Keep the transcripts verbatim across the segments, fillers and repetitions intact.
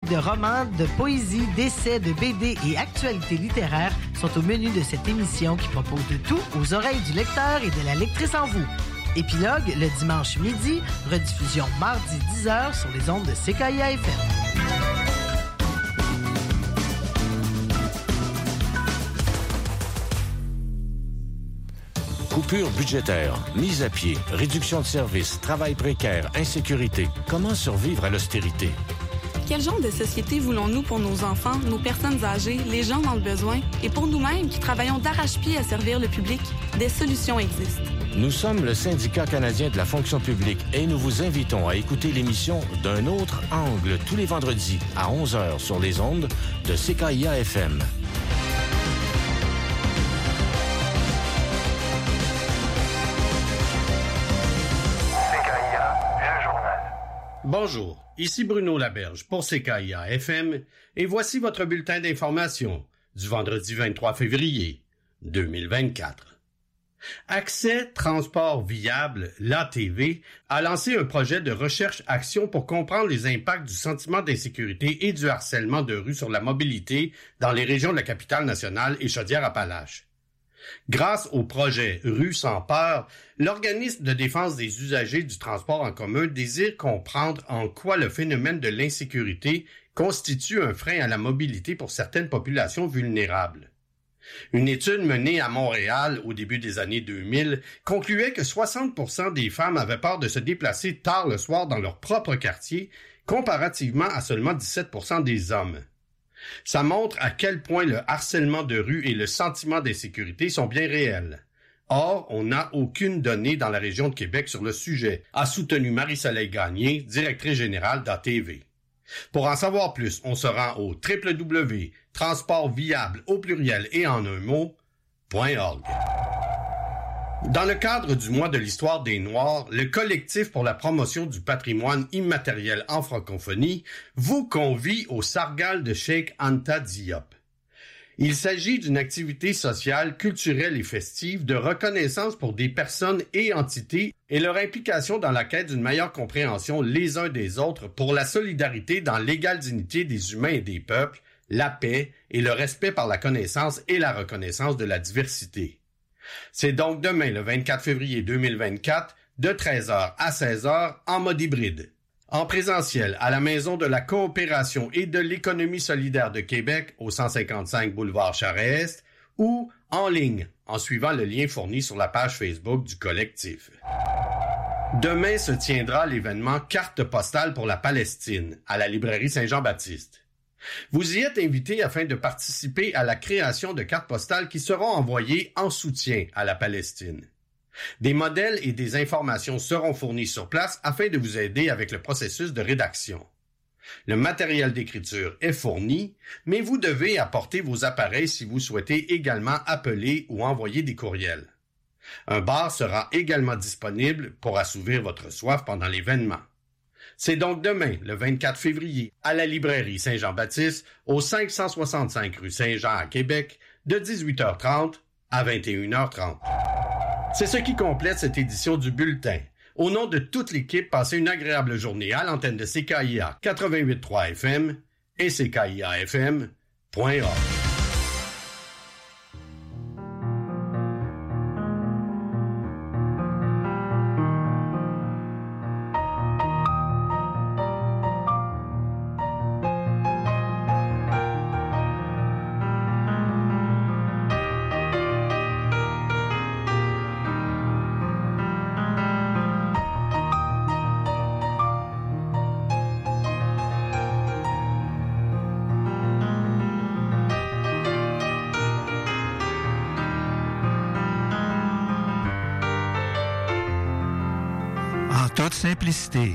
de romans, de poésie, d'essais, de B D et actualités littéraires sont au menu de cette émission qui propose de tout aux oreilles du lecteur et de la lectrice en vous. Épilogue, le dimanche midi, rediffusion mardi dix heures sur les ondes de C K I A F M. Coupure budgétaire, mise à pied, réduction de services, travail précaire, insécurité. Comment survivre à l'austérité? Quel genre de société voulons-nous pour nos enfants, nos personnes âgées, les gens dans le besoin et pour nous-mêmes qui travaillons d'arrache-pied à servir le public? Des solutions existent. Nous sommes le syndicat canadien de la fonction publique et nous vous invitons à écouter l'émission D'un autre angle tous les vendredis à onze heures sur les ondes de C K I A F M. Bonjour, ici Bruno Laberge pour C K I A F M et voici votre bulletin d'information du vendredi vingt-trois février deux mille vingt-quatre. Accès Transport Viable, l'A T V, a lancé un projet de recherche-action pour comprendre les impacts du sentiment d'insécurité et du harcèlement de rue sur la mobilité dans les régions de la capitale nationale et Chaudière-Appalaches. Grâce au projet Rue sans peur, l'organisme de défense des usagers du transport en commun désire comprendre en quoi le phénomène de l'insécurité constitue un frein à la mobilité pour certaines populations vulnérables. Une étude menée à Montréal au début des années deux mille concluait que soixante pour cent des femmes avaient peur de se déplacer tard le soir dans leur propre quartier, comparativement à seulement dix-sept pour cent des hommes. Ça montre à quel point le harcèlement de rue et le sentiment d'insécurité sont bien réels. Or, on n'a aucune donnée dans la région de Québec sur le sujet, a soutenu Marie-Soleil Gagné, directrice générale d'A T V. Pour en savoir plus, on se rend au w w w point transportviable au pluriel et en un mot, .org. Dans le cadre du mois de l'histoire des Noirs, le collectif pour la promotion du patrimoine immatériel en francophonie vous convie au Sargal de Cheikh Anta Diop. Il s'agit d'une activité sociale, culturelle et festive de reconnaissance pour des personnes et entités et leur implication dans la quête d'une meilleure compréhension les uns des autres pour la solidarité dans l'égale dignité des humains et des peuples, la paix et le respect par la connaissance et la reconnaissance de la diversité. C'est donc demain, le vingt-quatre février deux mille vingt-quatre, de treize heures à seize heures, en mode hybride. En présentiel, à la Maison de la coopération et de l'économie solidaire de Québec, au cent cinquante-cinq boulevard Charest, ou en ligne, en suivant le lien fourni sur la page Facebook du collectif. Demain se tiendra l'événement Carte postale pour la Palestine, à la librairie Saint-Jean-Baptiste. Vous y êtes invité afin de participer à la création de cartes postales qui seront envoyées en soutien à la Palestine. Des modèles et des informations seront fournis sur place afin de vous aider avec le processus de rédaction. Le matériel d'écriture est fourni, mais vous devez apporter vos appareils si vous souhaitez également appeler ou envoyer des courriels. Un bar sera également disponible pour assouvir votre soif pendant l'événement. C'est donc demain, le vingt-quatre février, à la librairie Saint-Jean-Baptiste, au cinq cent soixante-cinq rue Saint-Jean à Québec, de dix-huit heures trente à vingt et une heures trente. C'est ce qui complète cette édition du bulletin. Au nom de toute l'équipe, passez une agréable journée à l'antenne de C K I A quatre-vingt-huit virgule trois F M et C K I A F M point org. Toute simplicité.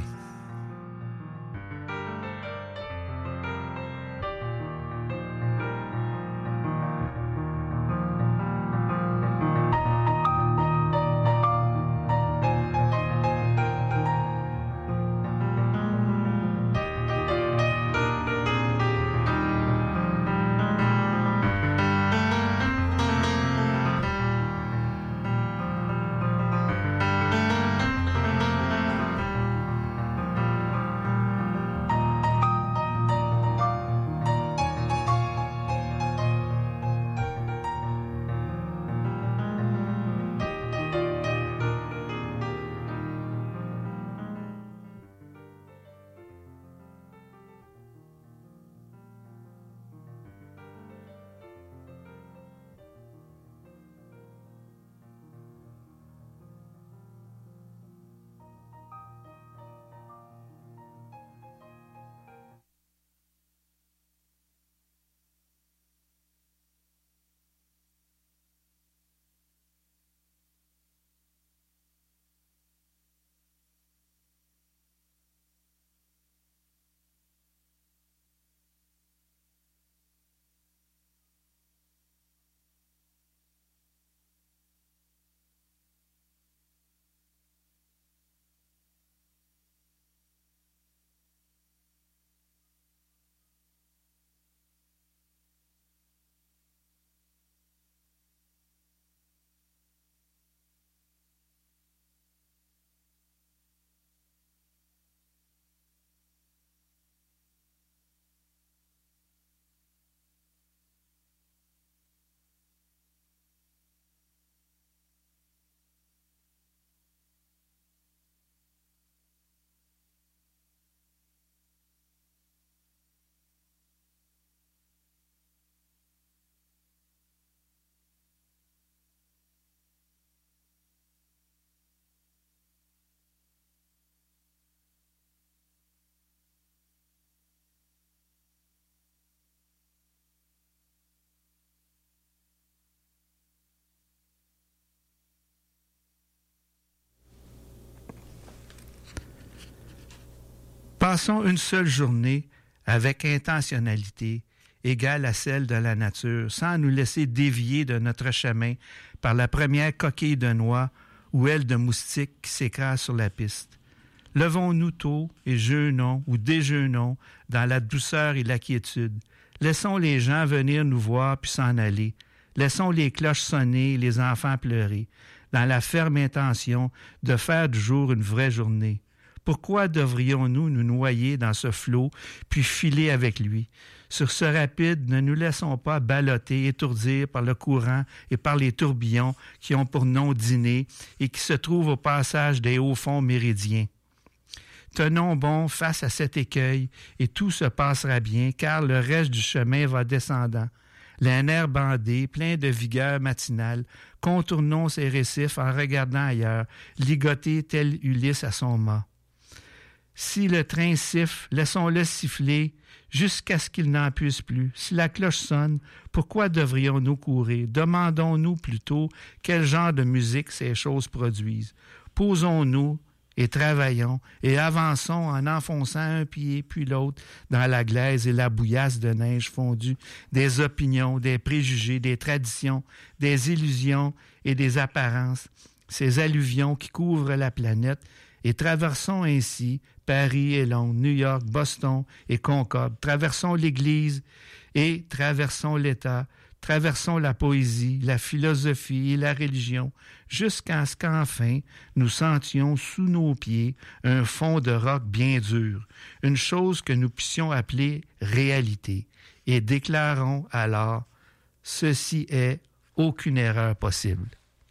Passons une seule journée avec intentionnalité égale à celle de la nature, sans nous laisser dévier de notre chemin par la première coquille de noix ou aile de moustique qui s'écrase sur la piste. Levons-nous tôt et jeûnons ou déjeunons dans la douceur et la quiétude. Laissons les gens venir nous voir puis s'en aller. Laissons les cloches sonner et les enfants pleurer, dans la ferme intention de faire du jour une vraie journée. Pourquoi devrions-nous nous noyer dans ce flot puis filer avec lui? Sur ce rapide, ne nous laissons pas balloter, étourdir par le courant et par les tourbillons qui ont pour nom dîner et qui se trouvent au passage des hauts fonds méridiens. Tenons bon face à cet écueil et tout se passera bien, car le reste du chemin va descendant. Les nerfs bandés, pleins de vigueur matinale, contournons ces récifs en regardant ailleurs, ligotés tel Ulysse à son mât. Si le train siffle, laissons-le siffler jusqu'à ce qu'il n'en puisse plus. Si la cloche sonne, pourquoi devrions-nous courir? Demandons-nous plutôt quel genre de musique ces choses produisent. Posons-nous et travaillons et avançons en enfonçant un pied puis l'autre dans la glaise et la bouillasse de neige fondue des opinions, des préjugés, des traditions, des illusions et des apparences, ces alluvions qui couvrent la planète, et traversons ainsi Paris et Londres, New York, Boston et Concorde. Traversons l'Église et traversons l'État. Traversons la poésie, la philosophie et la religion, jusqu'à ce qu'enfin nous sentions sous nos pieds un fond de roc bien dur, une chose que nous puissions appeler réalité, et déclarons alors « Ceci est aucune erreur possible ».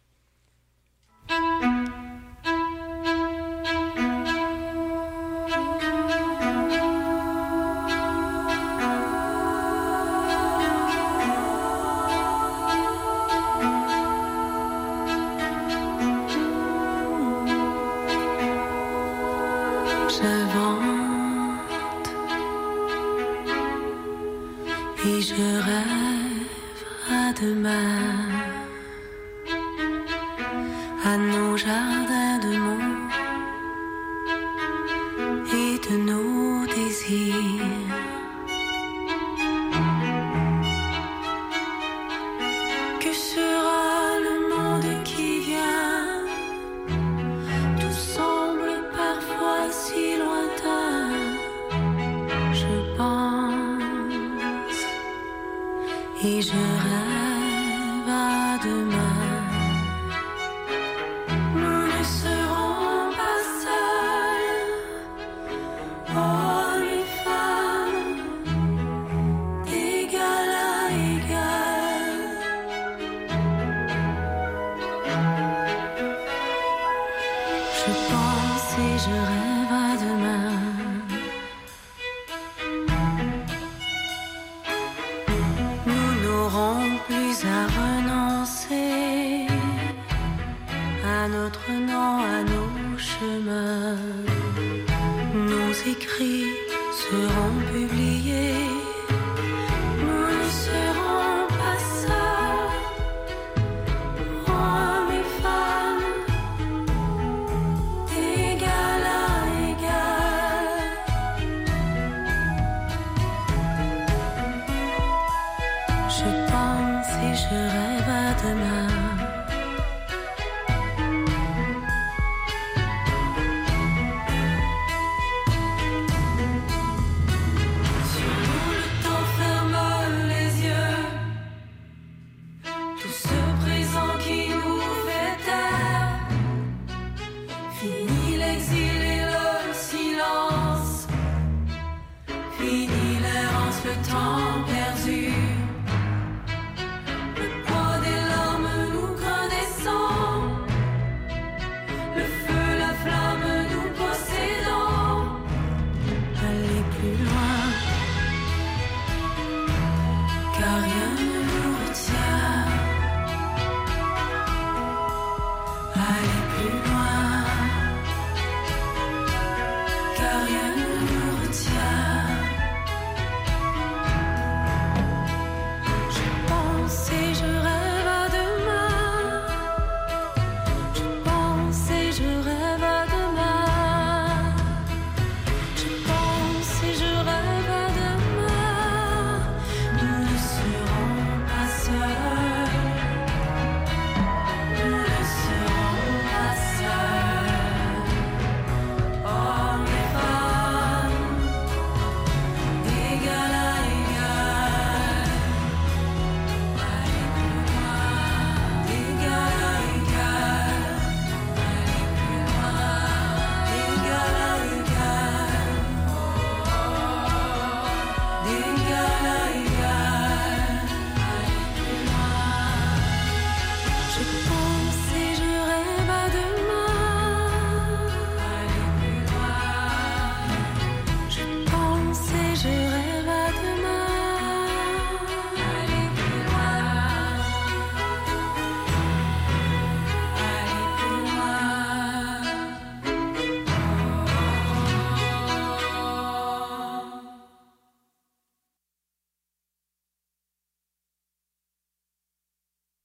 Et je rêve à demain, à nos jardins de mots et de nos désirs. Que sera le monde qui vient? Tout semble parfois si lointain. Je pense et je rêve à demain. Nous ne serons pas seuls, hommes et femmes, d'égal à égal. Je pense et je rêve à demain. Plus à renoncer à notre nom, à nos chemins. Nos écrits seront publiés. Nous ne serons pas seuls, hommes et femmes, d'égal à égal. Je pense et je rêve à demain. Sûrement le temps ferme les yeux. Tout ce présent qui nous fait taire. Fini l'exil et le silence. Fini l'errance, le temps perdu.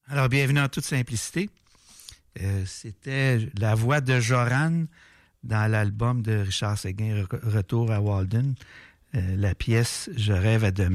Alors, bienvenue en toute simplicité. Euh, c'était la voix de Joran dans l'album de Richard Séguin, Retour à Walden, euh, la pièce « Je rêve à demain ».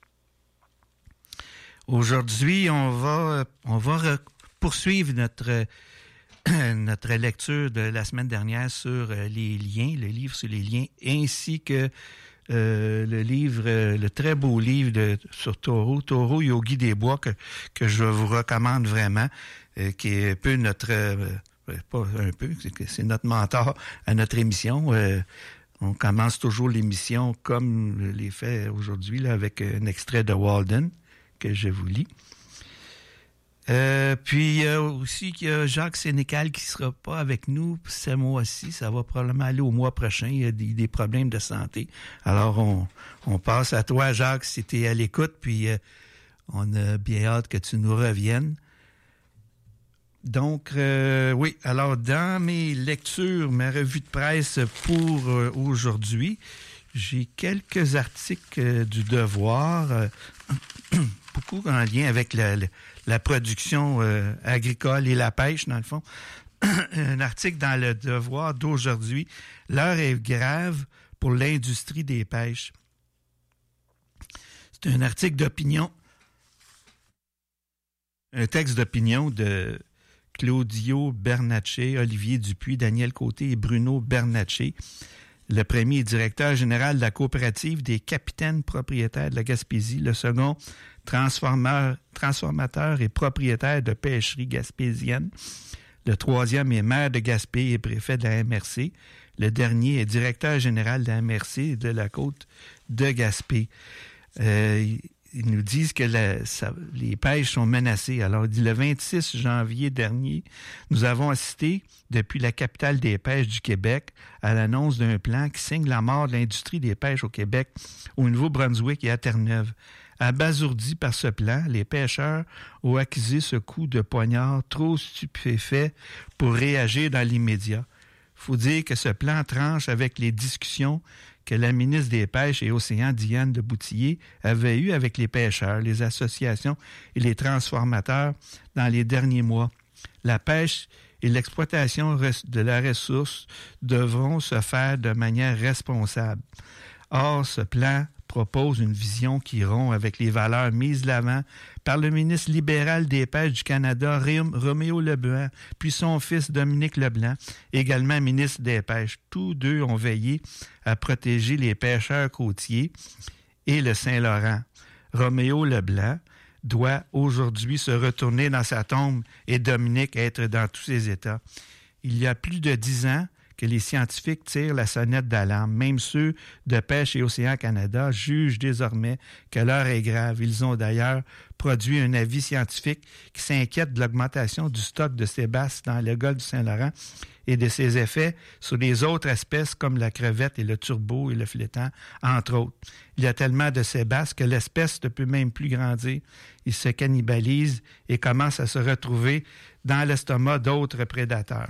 Aujourd'hui, on va, on va poursuivre notre, notre lecture de la semaine dernière sur les liens, le livre sur les liens, ainsi que euh, le livre, le très beau livre de, sur Toro, Toro Yogi des Bois, que, que je vous recommande vraiment, euh, qui est un peu notre, euh, pas un peu, c'est, c'est notre mentor à notre émission. Euh, on commence toujours l'émission comme je l'ai fait aujourd'hui, là, avec un extrait de Walden que je vous lis. Euh, puis euh, aussi qu'il y a Jacques Sénécal qui ne sera pas avec nous ce mois-ci. Ça va probablement aller au mois prochain. Il y a des, des problèmes de santé. Alors, on, on passe à toi, Jacques, si tu es à l'écoute. Puis, euh, on a bien hâte que tu nous reviennes. Donc, euh, oui, alors dans mes lectures, ma revue de presse pour euh, aujourd'hui, j'ai quelques articles euh, du Devoir, euh, beaucoup en lien avec la, la, la production euh, agricole et la pêche, dans le fond. Un article dans le Devoir d'aujourd'hui, « L'heure est grave pour l'industrie des pêches ». C'est un article d'opinion, un texte d'opinion de Claudio Bernatchez, Olivier Dupuis, Daniel Côté et Bruno Bernatchez. Le premier est directeur général de la coopérative des capitaines propriétaires de la Gaspésie. Le second, transformeur, transformateur et propriétaire de pêcherie gaspésienne. Le troisième est maire de Gaspé et préfet de la M R C. Le dernier est directeur général de la M R C de la côte de Gaspé. Euh, ils nous disent que la, ça, les pêches sont menacées. Alors, le vingt-six janvier dernier, nous avons assisté, depuis la capitale des pêches du Québec, à l'annonce d'un plan qui signe la mort de l'industrie des pêches au Québec, au Nouveau-Brunswick et à Terre-Neuve. Abasourdis par ce plan, les pêcheurs ont accusé ce coup de poignard trop stupéfait pour réagir dans l'immédiat. Il faut dire que ce plan tranche avec les discussions que la ministre des Pêches et Océans, Diane de Boutillier, avait eues avec les pêcheurs, les associations et les transformateurs dans les derniers mois. La pêche et l'exploitation de la ressource devront se faire de manière responsable. Or, ce plan propose une vision qui rompt avec les valeurs mises de l'avant par le ministre libéral des Pêches du Canada, Roméo Leblanc, puis son fils Dominique Leblanc, également ministre des Pêches. Tous deux ont veillé à protéger les pêcheurs côtiers et le Saint-Laurent. Roméo Leblanc doit aujourd'hui se retourner dans sa tombe et Dominique être dans tous ses états. Il y a plus de dix ans que les scientifiques tirent la sonnette d'alarme. Même ceux de Pêche et Océan Canada jugent désormais que l'heure est grave. Ils ont d'ailleurs produit un avis scientifique qui s'inquiète de l'augmentation du stock de sébasse dans le golfe du Saint-Laurent et de ses effets sur les autres espèces comme la crevette et le turbo et le flétan, entre autres. Il y a tellement de sébasse que l'espèce ne peut même plus grandir. Il se cannibalise et commence à se retrouver dans l'estomac d'autres prédateurs.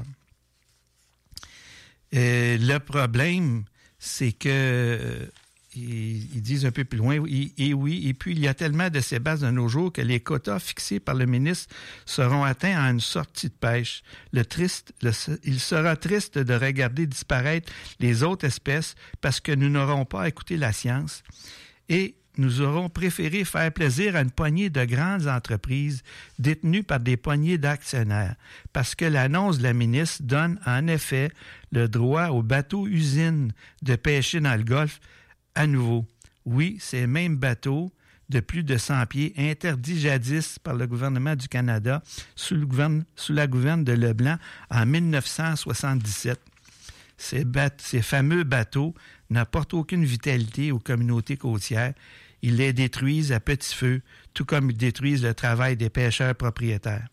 Euh, le problème, c'est que, euh, ils, ils disent un peu plus loin, et, et oui, et puis il y a tellement de sébasses de nos jours que les quotas fixés par le ministre seront atteints à une sortie de pêche. Le triste, le, il sera triste de regarder disparaître les autres espèces parce que nous n'aurons pas écouté la science et nous aurons préféré faire plaisir à une poignée de grandes entreprises détenues par des poignées d'actionnaires, parce que l'annonce de la ministre donne en effet le droit aux bateaux-usines de pêcher dans le Golfe à nouveau. Oui, ces mêmes bateaux de plus de cent pieds interdits jadis par le gouvernement du Canada sous, le gouverne, sous la gouverne de Leblanc en dix-neuf cent soixante-dix-sept. Ces, bat- ces fameux bateaux n'apportent aucune vitalité aux communautés côtières. Ils les détruisent à petit feu, tout comme ils détruisent le travail des pêcheurs propriétaires.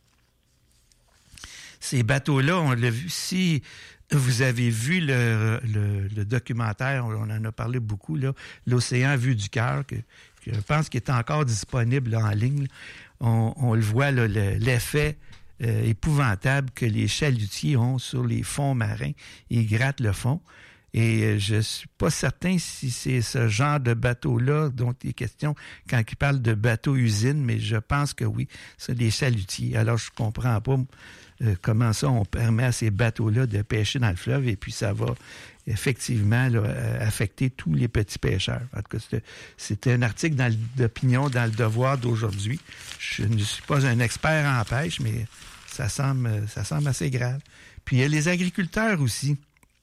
Ces bateaux-là, on l'a vu, si vous avez vu le, le, le documentaire, on en a parlé beaucoup, là, L'Océan vu du cœur, que, que je pense qu'il est encore disponible là, en ligne. On, on le voit, là, le, l'effet euh, épouvantable que les chalutiers ont sur les fonds marins. Ils grattent le fond. Et je ne suis pas certain si c'est ce genre de bateau-là dont il est question quand il parle de bateau-usine, mais je pense que oui, c'est des chalutiers. Alors, je ne comprends pas euh, comment ça, on permet à ces bateaux-là de pêcher dans le fleuve et puis ça va effectivement là, affecter tous les petits pêcheurs. En tout cas, c'était, c'était un article dans d'opinion dans le Devoir d'aujourd'hui. Je ne suis pas un expert en pêche, mais ça semble, ça semble assez grave. Puis il y a les agriculteurs aussi.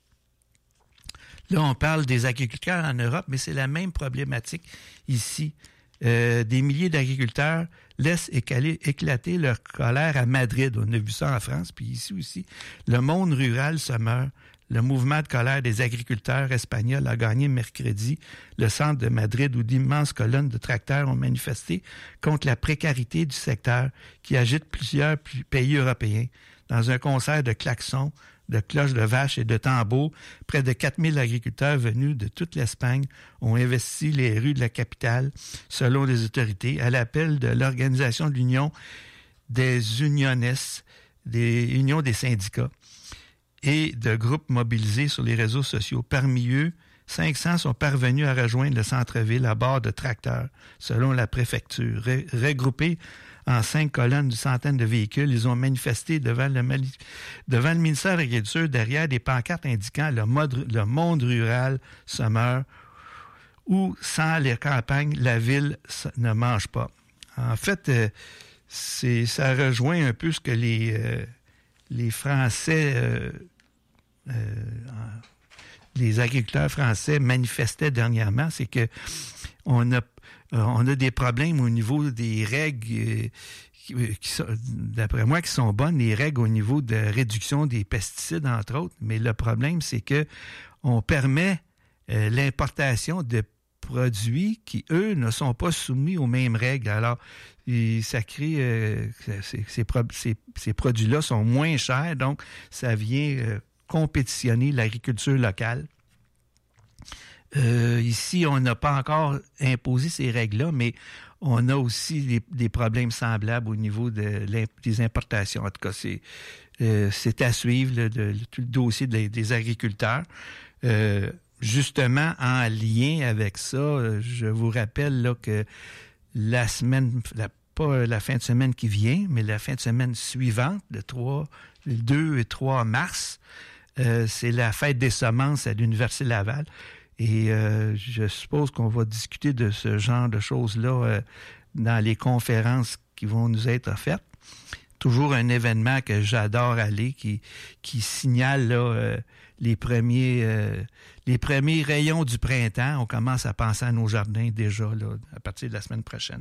Là, on parle des agriculteurs en Europe, mais c'est la même problématique ici. Euh, des milliers d'agriculteurs laissent écaler, éclater leur colère à Madrid. On a vu ça en France, puis ici aussi. Le monde rural se meurt. Le mouvement de colère des agriculteurs espagnols a gagné mercredi le centre de Madrid où d'immenses colonnes de tracteurs ont manifesté contre la précarité du secteur qui agite plusieurs pays européens. Dans un concert de klaxons, de cloches de vaches et de tambours, près de quatre mille agriculteurs venus de toute l'Espagne ont investi les rues de la capitale, selon les autorités, à l'appel de l'Organisation de l'Union des Uniones, des Unions des syndicats, et de groupes mobilisés sur les réseaux sociaux. Parmi eux, cinq cents sont parvenus à rejoindre le centre-ville à bord de tracteurs, selon la préfecture. Ré- regroupés en cinq colonnes d'une centaine de véhicules, ils ont manifesté devant le, mali- devant le ministère de l'Agriculture derrière des pancartes indiquant le, mode, le monde rural se meurt ou sans les campagnes, la ville ne mange pas. En fait, euh, c'est, ça rejoint un peu ce que les... Euh, les Français, euh, euh, les agriculteurs français manifestaient dernièrement, c'est que on a, on a des problèmes au niveau des règles, euh, qui, qui sont, d'après moi, qui sont bonnes, les règles au niveau de réduction des pesticides, entre autres. Mais le problème, c'est que on permet euh, l'importation de produits qui, eux, ne sont pas soumis aux mêmes règles. Alors, et ça crée... Euh, ces, ces, ces, ces produits-là sont moins chers, donc ça vient euh, compétitionner l'agriculture locale. Euh, ici, on n'a pas encore imposé ces règles-là, mais on a aussi des, des problèmes semblables au niveau de des importations. En tout cas, c'est, euh, c'est à suivre le, de, le, tout le dossier des, des agriculteurs. Euh, Justement, en lien avec ça, je vous rappelle là, que la semaine, la, pas la fin de semaine qui vient, mais la fin de semaine suivante, le trois, le deux et trois mars, euh, c'est la fête des semences à l'Université Laval. Et euh, je suppose qu'on va discuter de ce genre de choses-là euh, dans les conférences qui vont nous être offertes. Toujours un événement que j'adore aller, qui, qui signale là, euh, les premiers euh, les premiers rayons du printemps. On commence à penser à nos jardins déjà là, à partir de la semaine prochaine.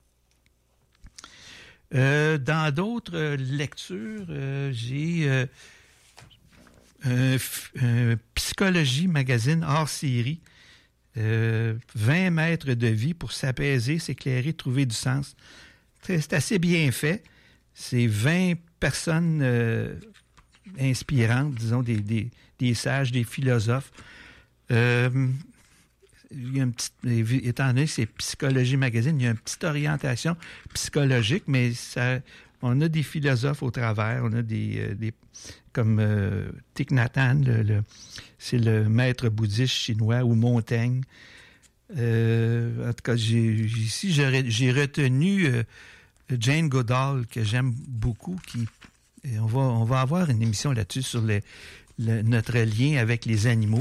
Euh, dans d'autres lectures, euh, j'ai euh, un, un Psychologie magazine hors série, euh, vingt mètres de vie pour s'apaiser, s'éclairer, trouver du sens. C'est assez bien fait. C'est vingt personnes euh, inspirantes, disons, des, des, des sages, des philosophes. Euh, il y a une petite, étant donné que c'est Psychologie Magazine, il y a une petite orientation psychologique, mais ça, on a des philosophes au travers. On a des, des comme euh, Thich Nhat Hanh, le, le, c'est le maître bouddhiste chinois, ou Montaigne. Euh, en tout cas, j'ai, ici, j'ai, j'ai retenu euh, Jane Goodall, que j'aime beaucoup, qui et on va on va avoir une émission là-dessus sur le, le, notre lien avec les animaux.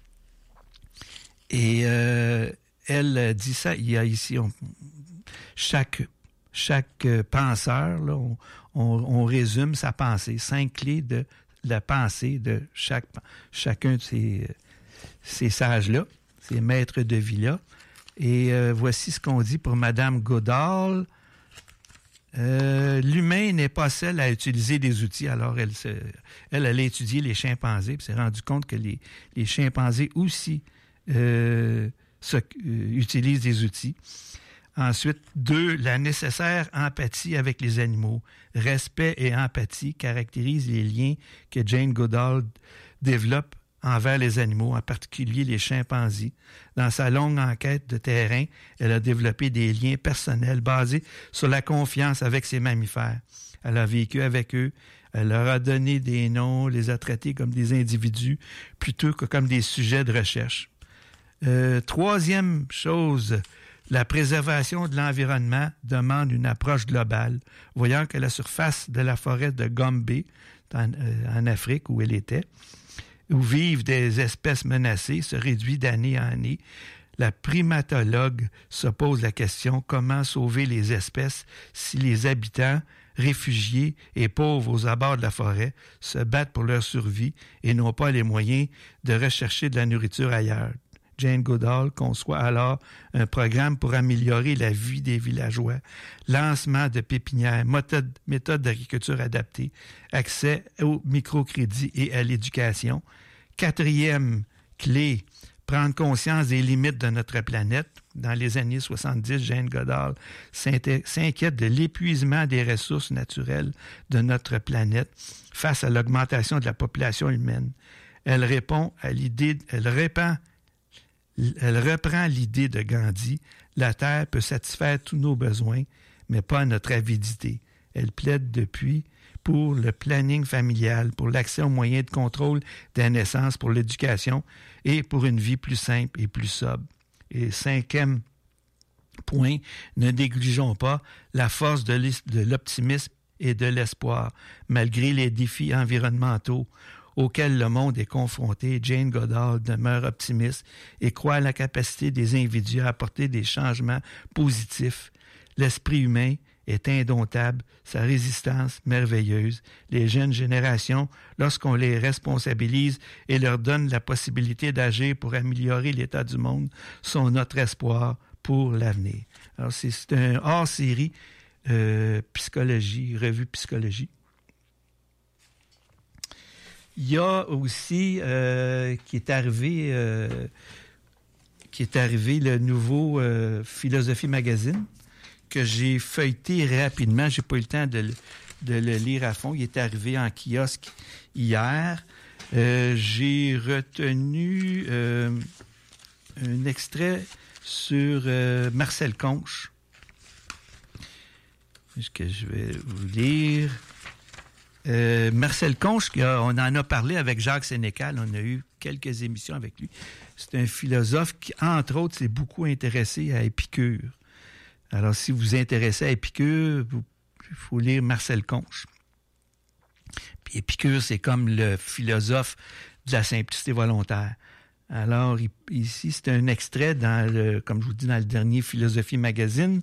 Et euh, elle dit ça, il y a ici on, chaque chaque penseur, là, on, on, on résume sa pensée, cinq clés de la pensée de chaque chacun de ces, ces sages-là, ces maîtres de vie-là. Et euh, voici ce qu'on dit pour Madame Goodall. Euh, l'humain n'est pas seul à utiliser des outils. Alors, elle, se, elle, elle a étudié les chimpanzés et s'est rendu compte que les, les chimpanzés aussi euh, se, euh, utilisent des outils. Ensuite, deux, la nécessaire empathie avec les animaux. Respect et empathie caractérisent les liens que Jane Goodall développe envers les animaux, en particulier les chimpanzés. Dans sa longue enquête de terrain, elle a développé des liens personnels basés sur la confiance avec ces mammifères. Elle a vécu avec eux. Elle leur a donné des noms, les a traités comme des individus plutôt que comme des sujets de recherche. Euh, troisième chose, la préservation de l'environnement demande une approche globale, voyant que la surface de la forêt de Gombe, en, euh, en Afrique où elle était, où vivent des espèces menacées, se réduit d'année en année. La primatologue se pose la question comment sauver les espèces si les habitants, réfugiés et pauvres aux abords de la forêt se battent pour leur survie et n'ont pas les moyens de rechercher de la nourriture ailleurs. Jane Goodall conçoit alors un programme pour améliorer la vie des villageois, lancement de pépinières, méthode, méthode d'agriculture adaptée, accès au microcrédit et à l'éducation. Quatrième clé, prendre conscience des limites de notre planète. Dans les années soixante-dix, Jane Goodall s'inquiète de l'épuisement des ressources naturelles de notre planète face à l'augmentation de la population humaine. Elle répond à l'idée, elle répand Elle reprend l'idée de Gandhi. La Terre peut satisfaire tous nos besoins, mais pas notre avidité. Elle plaide depuis pour le planning familial, pour l'accès aux moyens de contrôle des naissances, pour l'éducation et pour une vie plus simple et plus sobre. Et cinquième point, ne négligeons pas la force de l'optimisme et de l'espoir, malgré les défis environnementaux auquel le monde est confronté. Jane Goodall demeure optimiste et croit à la capacité des individus à apporter des changements positifs. L'esprit humain est indomptable, sa résistance merveilleuse. Les jeunes générations, lorsqu'on les responsabilise et leur donne la possibilité d'agir pour améliorer l'état du monde, sont notre espoir pour l'avenir. Alors, c'est, c'est un hors-série euh, psychologie, revue psychologie. Il y a aussi euh, qui est arrivé euh, qui est arrivé le nouveau euh, Philosophie Magazine que j'ai feuilleté rapidement. J'ai pas eu le temps de le, de le lire à fond. Il est arrivé en kiosque hier. Euh, j'ai retenu euh, un extrait sur euh, Marcel Conche. Est-ce que je vais vous lire? Euh, Marcel Conche, on en a parlé avec Jacques Sénécal, on a eu quelques émissions avec lui. C'est un philosophe qui, entre autres, s'est beaucoup intéressé à Épicure. Alors, si vous vous intéressez à Épicure, il faut lire Marcel Conche. Puis Épicure, c'est comme le philosophe de la simplicité volontaire. Alors, ici, c'est un extrait, dans le, comme je vous dis, dans le dernier Philosophie Magazine.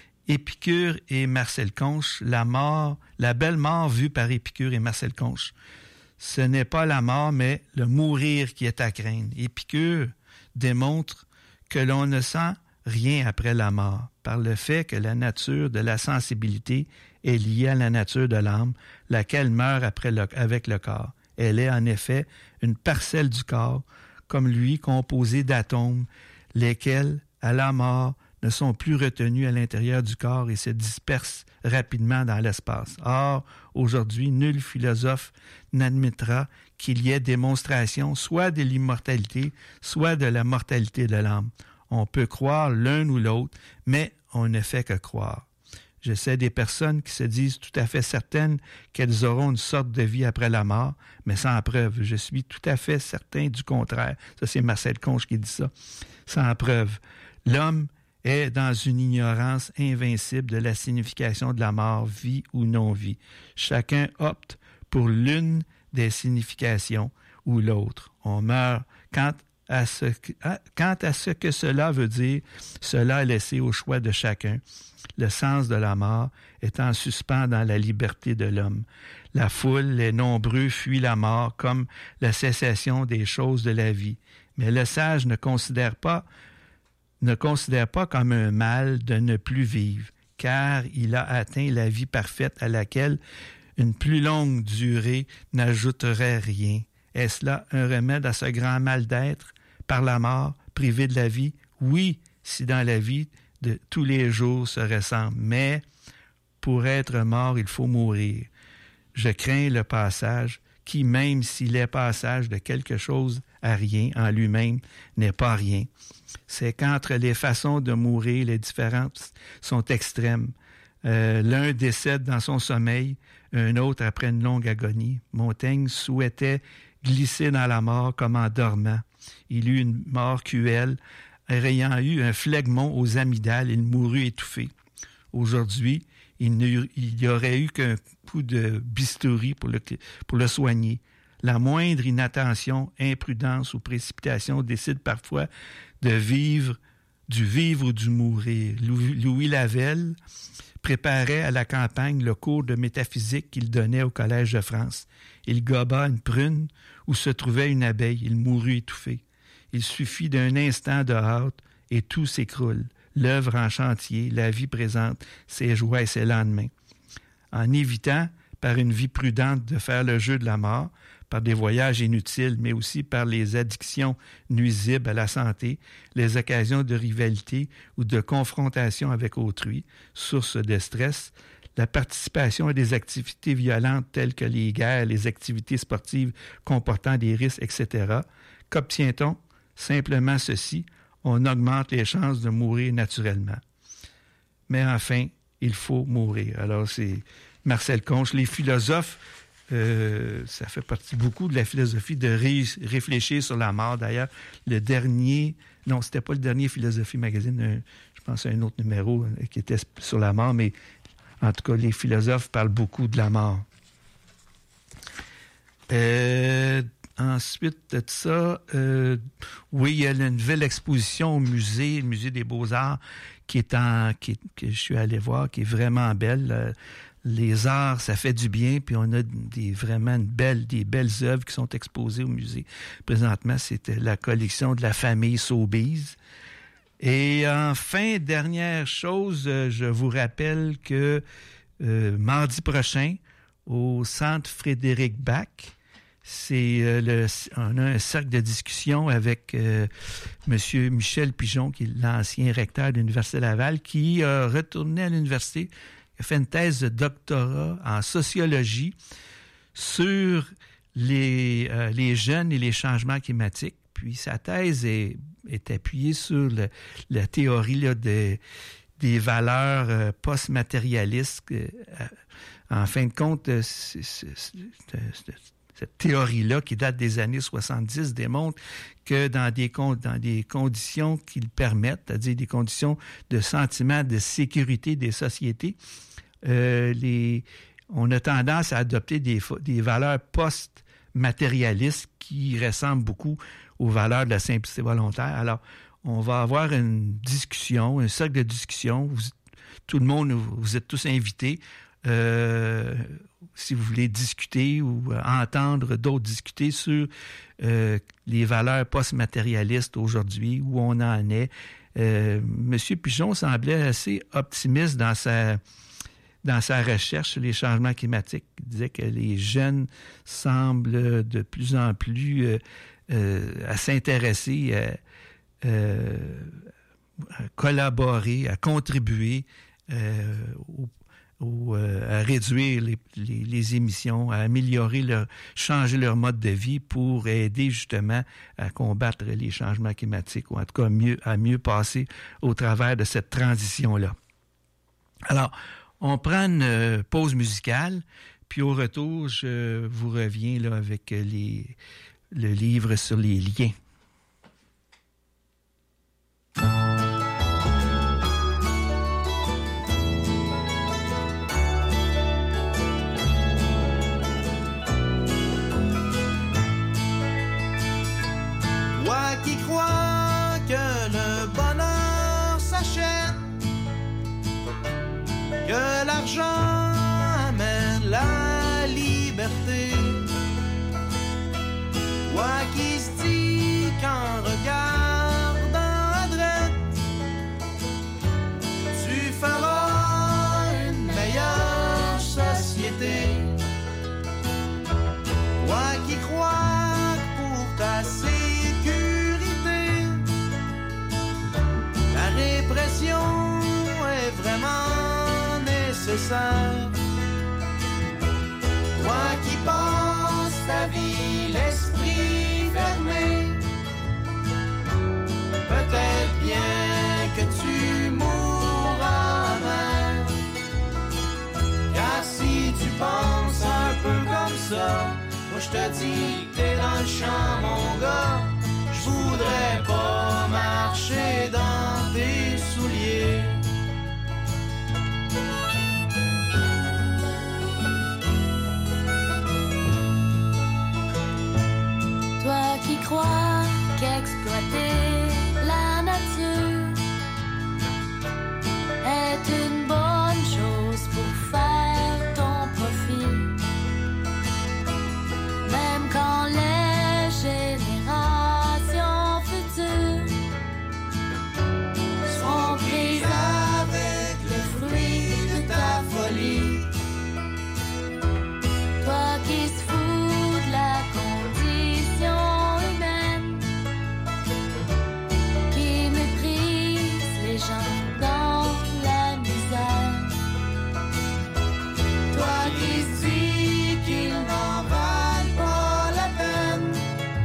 Épicure et Marcel Conche, la mort, la belle mort vue par Épicure et Marcel Conche. Ce n'est pas la mort, mais le mourir qui est à craindre. Épicure démontre que l'on ne sent rien après la mort, par le fait que la nature de la sensibilité est liée à la nature de l'âme, laquelle meurt après le, avec le corps. Elle est en effet une parcelle du corps, comme lui, composée d'atomes, lesquels, à la mort, ne sont plus retenus à l'intérieur du corps et se dispersent rapidement dans l'espace. Or, aujourd'hui, nul philosophe n'admettra qu'il y ait démonstration soit de l'immortalité, soit de la mortalité de l'âme. On peut croire l'un ou l'autre, mais on ne fait que croire. Je sais des personnes qui se disent tout à fait certaines qu'elles auront une sorte de vie après la mort, mais sans preuve. Je suis tout à fait certain du contraire. Ça, c'est Marcel Conche qui dit ça. Sans preuve. L'homme est dans une ignorance invincible de la signification de la mort, vie ou non-vie. Chacun opte pour l'une des significations ou l'autre. On meurt. Quant à ce que, quant à ce que cela veut dire, cela est laissé au choix de chacun. Le sens de la mort est en suspens dans la liberté de l'homme. La foule, les nombreux, fuient la mort comme la cessation des choses de la vie. Mais le sage ne considère pas ne considère pas comme un mal de ne plus vivre, car il a atteint la vie parfaite à laquelle une plus longue durée n'ajouterait rien. Est-ce là un remède à ce grand mal d'être, par la mort, privé de la vie? Oui, si dans la vie de tous les jours se ressemble, mais pour être mort, il faut mourir. Je crains le passage qui, même s'il est passage de quelque chose à rien en lui-même, n'est pas rien. C'est qu'entre les façons de mourir, les différences sont extrêmes. Euh, l'un décède dans son sommeil, un autre après une longue agonie. Montaigne souhaitait glisser dans la mort comme en dormant. Il eut une mort cruelle. Ayant eu un phlegmon aux amygdales, il mourut étouffé. Aujourd'hui, il n'y aurait eu qu'un coup de bistouri pour le, pour le soigner. La moindre inattention, imprudence ou précipitation décide parfois de vivre, du vivre ou du mourir. Louis, Louis Lavelle préparait à la campagne le cours de métaphysique qu'il donnait au Collège de France. Il goba une prune où se trouvait une abeille. Il mourut étouffé. Il suffit d'un instant de hâte et tout s'écroule. L'œuvre en chantier, la vie présente, ses joies et ses lendemains. En évitant, par une vie prudente, de faire le jeu de la mort, par des voyages inutiles, mais aussi par les addictions nuisibles à la santé, les occasions de rivalité ou de confrontation avec autrui, source de stress, la participation à des activités violentes telles que les guerres, les activités sportives comportant des risques, et cetera. Qu'obtient-on? Simplement ceci, on augmente les chances de mourir naturellement. Mais enfin, il faut mourir. Alors, c'est Marcel Conche. Les philosophes, euh, ça fait partie beaucoup de la philosophie de ré- réfléchir sur la mort. D'ailleurs, le dernier, non, c'était pas le dernier Philosophie Magazine, un, je pense à un autre numéro euh, qui était sur la mort, mais en tout cas, les philosophes parlent beaucoup de la mort. Euh... Ensuite de ça, euh, oui, il y a une nouvelle exposition au musée, le musée des Beaux-Arts, qui est en, qui, que je suis allé voir, qui est vraiment belle. Euh, les arts, ça fait du bien, puis on a des vraiment une belle, des belles œuvres qui sont exposées au musée. Présentement, c'était la collection de la famille Soubise. Et enfin, dernière chose, je vous rappelle que euh, mardi prochain, au Centre Frédéric Bach, c'est euh, le, on a un cercle de discussion avec euh, M. Michel Pigeon, qui est l'ancien recteur de l'Université Laval, qui a retourné à l'université, a fait une thèse de doctorat en sociologie sur les, euh, les jeunes et les changements climatiques. Puis sa thèse est, est appuyée sur le, la théorie là, de, des valeurs euh, post-matérialistes. Euh, en fin de compte, c'est, c'est, c'est, c'est, cette théorie-là, qui date des années soixante-dix, démontre que dans des, dans des conditions qui le permettent, c'est-à-dire des conditions de sentiment de sécurité des sociétés, euh, les, on a tendance à adopter des, des valeurs post-matérialistes qui ressemblent beaucoup aux valeurs de la simplicité volontaire. Alors, on va avoir une discussion, un cercle de discussion. Vous, tout le monde, vous êtes tous invités. Euh, si vous voulez discuter ou euh, entendre d'autres discuter sur euh, les valeurs post-matérialistes aujourd'hui, où on en est. Euh, M. Pigeon semblait assez optimiste dans sa, dans sa recherche sur les changements climatiques. Il disait que les jeunes semblent de plus en plus euh, euh, à s'intéresser, à, euh, à collaborer, à contribuer euh, au Ou, euh, à réduire les, les, les émissions, à améliorer leur, changer leur mode de vie pour aider justement à combattre les changements climatiques, ou en tout cas mieux, à mieux passer au travers de cette transition-là. Alors, on prend une euh, pause musicale, puis au retour, je vous reviens là, avec les, le livre sur les liens. Qui croit que le bonheur s'achète, que l'argent amène la liberté, toi qui se dis qu'en regardant à droite, tu feras une meilleure société, toi qui crois que pour ta répression est vraiment nécessaire. Toi qui passes ta vie l'esprit fermé, peut-être bien que tu mourras même. je te dis que t'es dans le champ, mon gars. Je voudrais pas marcher dans tes souliers. Toi qui crois qu'exploiter la nature est une bonne chose pour faire ton profit, même quand les générations futures seront prises avec le fruit de ta folie. Toi qui se fous de la condition humaine, qui méprise les gens dans la misère, toi qui se dis qu'ils n'en valent pas la peine,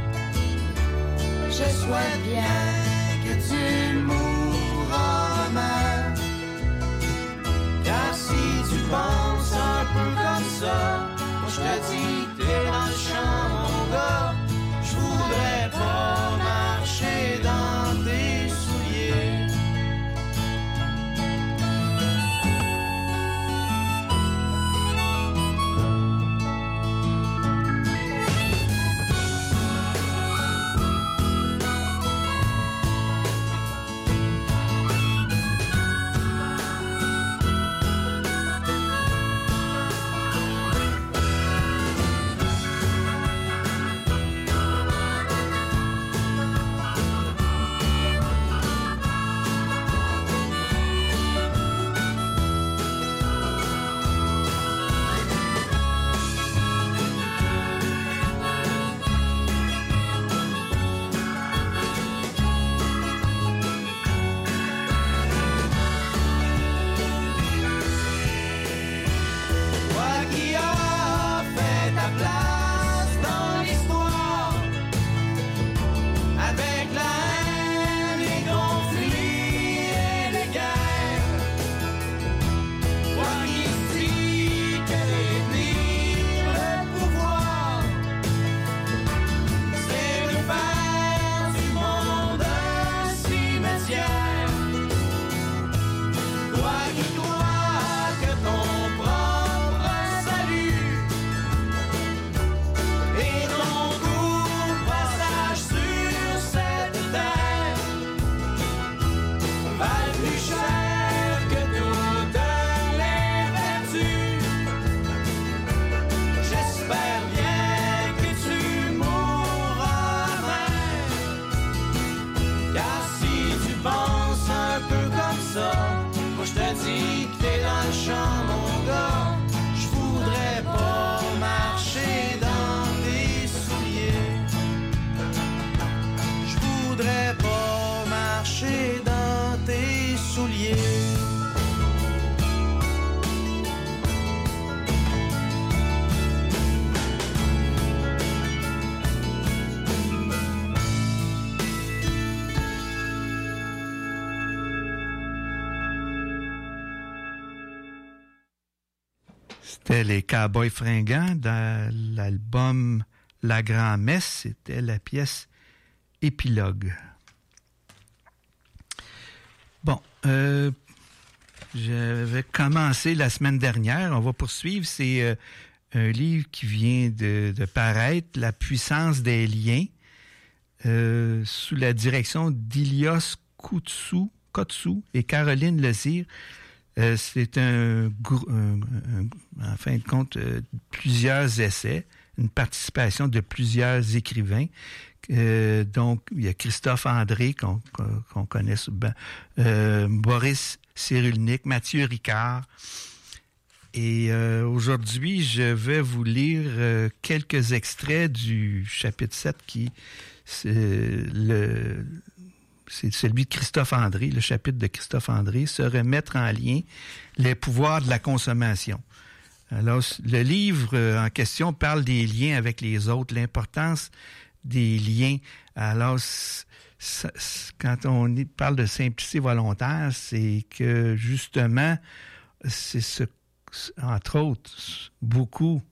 je souhaite bien que tu mourras mal. Car si tu penses un peu comme ça, moi je te dis que t'es dans le champ, mon gars. Je voudrais pas marcher dans tes souliers. C'était les Cowboys fringants dans l'album La Grand-Messe. C'était la pièce Épilogue. Bon, euh, j'avais commencé la semaine dernière. On va poursuivre. C'est euh, un livre qui vient de, de paraître, La puissance des liens, euh, sous la direction d'Ilios Koutsu, Kotsou et Caroline Lezire. Euh, c'est un, un, un, en fin de compte, euh, plusieurs essais, une participation de plusieurs écrivains. Euh, donc, il y a Christophe André, qu'on, qu'on connaît souvent, euh, Boris Cyrulnik, Mathieu Ricard. Et euh, aujourd'hui, je vais vous lire euh, quelques extraits du chapitre sept qui, c'est le... c'est celui de Christophe André, le chapitre de Christophe André, se remettre en lien les pouvoirs de la consommation. Alors, le livre en question parle des liens avec les autres, l'importance des liens. Alors, ça, quand on parle de simplicité volontaire, c'est que justement, c'est ce, entre autres, beaucoup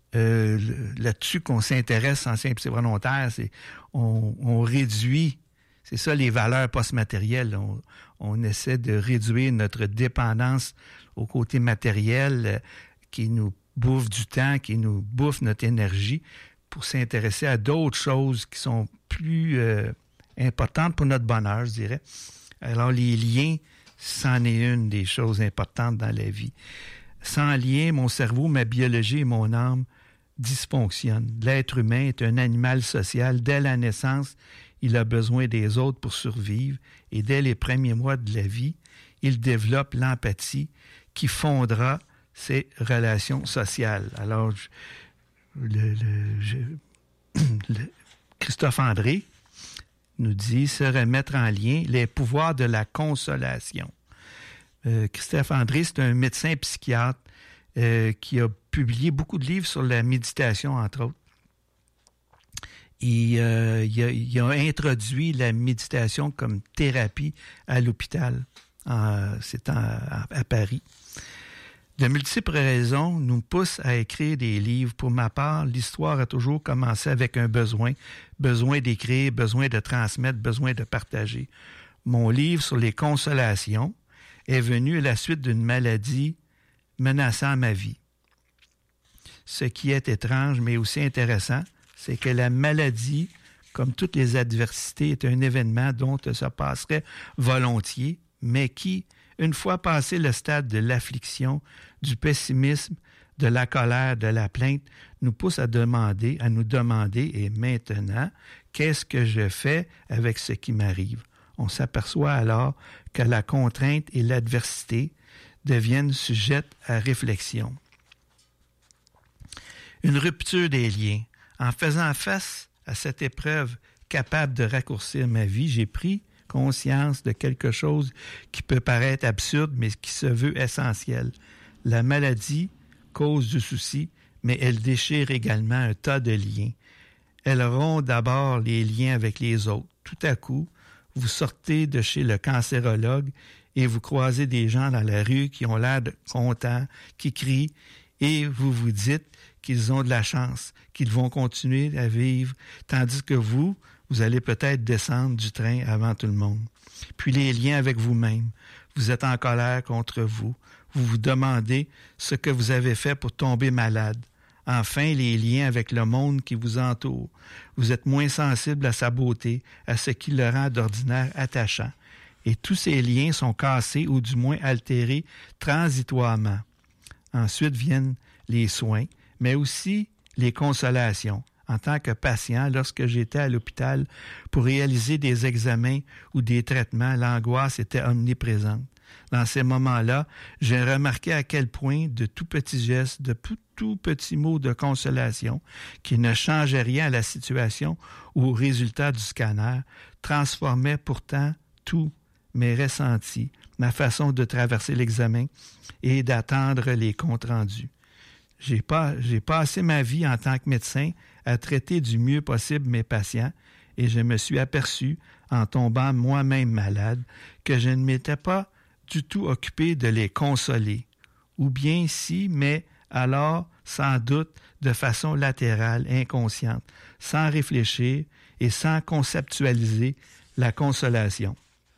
euh, là-dessus qu'on s'intéresse en simple et volontaire, c'est on, on réduit, c'est ça les valeurs post-matérielles. On, on essaie de réduire notre dépendance au côté matériel euh, qui nous bouffe du temps, qui nous bouffe notre énergie pour s'intéresser à d'autres choses qui sont plus euh, importantes pour notre bonheur, je dirais. Alors, les liens, c'en est une des choses importantes dans la vie. Sans lien, mon cerveau, ma biologie et mon âme dysfonctionnent. L'être humain est un animal social. Dès la naissance, il a besoin des autres pour survivre. Et dès les premiers mois de la vie, il développe l'empathie qui fondera ses relations sociales. Alors, je, le, le, je, le, Christophe André nous dit se remettre en lien les pouvoirs de la consolation. Euh, Christophe André, c'est un médecin psychiatre euh, qui a publié beaucoup de livres sur la méditation, entre autres. Et, euh, il, a, il a introduit la méditation comme thérapie à l'hôpital. En, c'est en, à, à Paris. De multiples raisons nous poussent à écrire des livres. Pour ma part, l'histoire a toujours commencé avec un besoin. Besoin d'écrire, besoin de transmettre, besoin de partager. Mon livre sur les consolations est venu à la suite d'une maladie menaçant ma vie. Ce qui est étrange, mais aussi intéressant, c'est que la maladie, comme toutes les adversités, est un événement dont on se passerait volontiers, mais qui, une fois passé le stade de l'affliction, du pessimisme, de la colère, de la plainte, nous pousse à demander, à nous demander, et maintenant, qu'est-ce que je fais avec ce qui m'arrive? On s'aperçoit alors que la contrainte et l'adversité deviennent sujettes à réflexion. Une rupture des liens. En faisant face à cette épreuve capable de raccourcir ma vie, j'ai pris conscience de quelque chose qui peut paraître absurde, mais qui se veut essentiel. La maladie cause du souci, mais elle déchire également un tas de liens. Elle rompt d'abord les liens avec les autres. Tout à coup, vous sortez de chez le cancérologue et vous croisez des gens dans la rue qui ont l'air de contents, qui crient, et vous vous dites qu'ils ont de la chance, qu'ils vont continuer à vivre, tandis que vous, vous allez peut-être descendre du train avant tout le monde. Puis les liens avec vous-même. Vous êtes en colère contre vous. Vous vous demandez ce que vous avez fait pour tomber malade. Enfin, les liens avec le monde qui vous entoure. Vous êtes moins sensible à sa beauté, à ce qui le rend d'ordinaire attachant. Et tous ces liens sont cassés ou du moins altérés transitoirement. Ensuite viennent les soins, mais aussi les consolations. En tant que patient, lorsque j'étais à l'hôpital pour réaliser des examens ou des traitements, l'angoisse était omniprésente. Dans ces moments-là, j'ai remarqué à quel point de tout petits gestes, de tout petits mots de consolation qui ne changeaient rien à la situation ou au résultat du scanner, transformaient pourtant tous mes ressentis, ma façon de traverser l'examen et d'attendre les comptes rendus. J'ai pas, j'ai passé ma vie en tant que médecin à traiter du mieux possible mes patients et je me suis aperçu, en tombant moi-même malade, que je ne m'étais pas du tout occupé de les consoler. Ou bien si, mais alors, sans doute, de façon latérale, inconsciente, sans réfléchir et sans conceptualiser la consolation.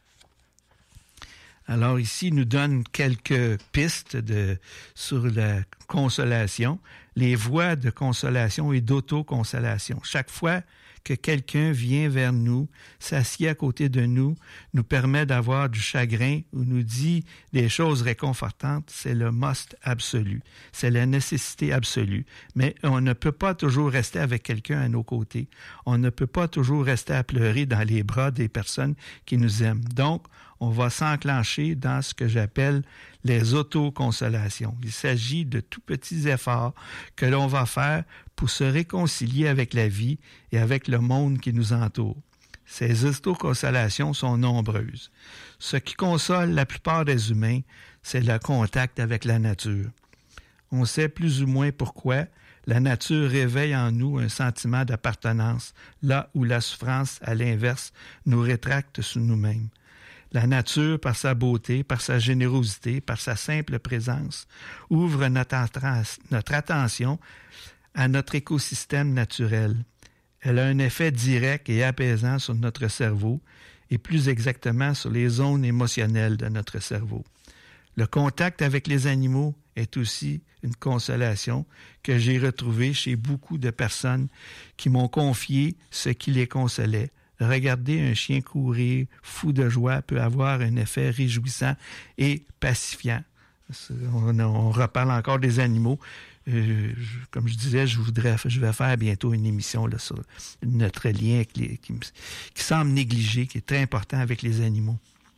Alors ici, il nous donne quelques pistes de, sur la consolation, les voies de consolation et d'autoconsolation. Chaque fois que quelqu'un vient vers nous, s'assied à côté de nous, nous permet d'avoir du chagrin ou nous dit des choses réconfortantes, c'est le must absolu, c'est la nécessité absolue. Mais on ne peut pas toujours rester avec quelqu'un à nos côtés. On ne peut pas toujours rester à pleurer dans les bras des personnes qui nous aiment. Donc, on va s'enclencher dans ce que j'appelle les autoconsolations. Il s'agit de tout petits efforts que l'on va faire pour se réconcilier avec la vie et avec le monde qui nous entoure. Ces autoconsolations sont nombreuses. Ce qui console la plupart des humains, c'est le contact avec la nature. On sait plus ou moins pourquoi la nature réveille en nous un sentiment d'appartenance, là où la souffrance, à l'inverse, nous rétracte sur nous-mêmes. La nature, par sa beauté, par sa générosité, par sa simple présence, ouvre notre, attra- notre attention à notre écosystème naturel. Elle a un effet direct et apaisant sur notre cerveau et plus exactement sur les zones émotionnelles de notre cerveau. Le contact avec les animaux est aussi une consolation que j'ai retrouvée chez beaucoup de personnes qui m'ont confié ce qui les consolait. Regarder un chien courir, fou de joie, peut avoir un effet réjouissant et pacifiant. On, on reparle encore des animaux. Euh, je, comme je disais, je voudrais, je vais faire bientôt une émission là, sur notre lien avec les, qui, qui semble négligé, qui est très important avec les animaux.